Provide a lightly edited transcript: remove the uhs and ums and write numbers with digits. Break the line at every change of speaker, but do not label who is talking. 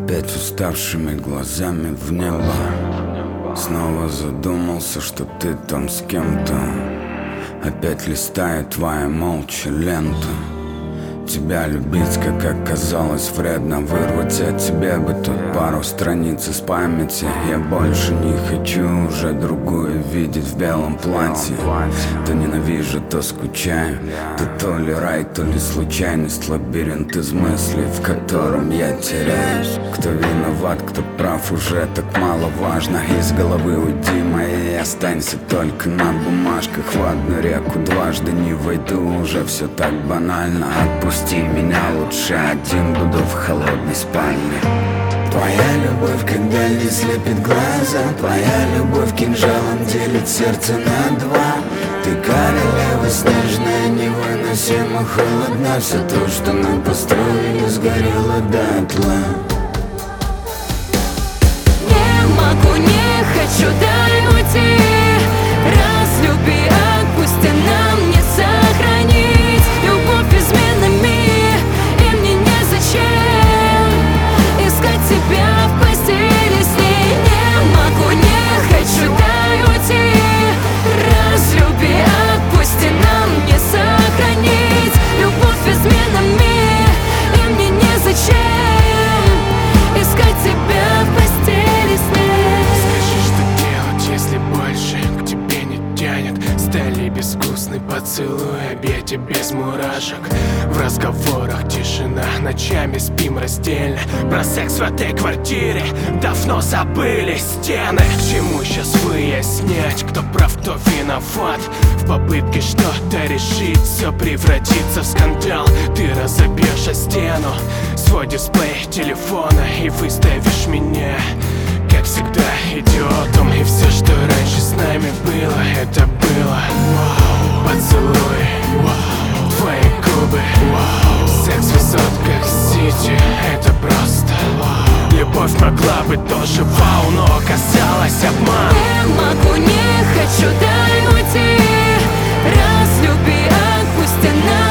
Опять уставшими глазами в небо. Снова задумался, что ты там с кем-то. Опять листает твоя молча лента. Тебя любить, как оказалось, вредно. Вырвать от тебя бы тут пару страниц из памяти. Я больше не хочу уже другую видеть в белом платье. То ненавижу, то скучаю. Ты то ли рай, то ли случайность. Лабиринт из мыслей, в котором я теряюсь. Кто виноват, кто прав, уже так мало важно. Из головы уйди моей, останься только на бумажках. В одну реку дважды не войду, уже все так банально. Отпусти меня, лучше один буду в холодной спальне. Твоя любовь, когда не слепит глаза. Твоя любовь кинжалом делит сердце на два. Ты королева снежная, невыносимо холодна. Все то, что мы построили, сгорело дотла.
Не могу, не хочу, дай уйти. Разлюби, отпусти, нам не сохранить любовь изменами. И мне незачем искать тебя в постели с ней. Не могу, не хочу, дай уйти. Разлюби, отпусти, нам не сохранить любовь изменами. И мне незачем искать тебя в постели с ней.
Скажи, что делать, если больше к тебе не тянет. Стали безвкусный поцелуй, объятия без мурашек. В разговорах тишина, ночами спим раздельно. Про секс в этой квартире давно забыли стены. К чему сейчас выяснять, кто прав, кто виноват? В попытке что-то решить, все превратится в скандал. Ты разобьешь о стену свой дисплей телефона и выставишь меня, как всегда, идиотом. И все, что раньше с нами было, это было поцелуй, твои губы, секс в высотках Сити, это просто любовь могла быть тоже вау, но оказалась обман.
Не могу, не хочу, дай уйти. Разлюби, отпусти, нам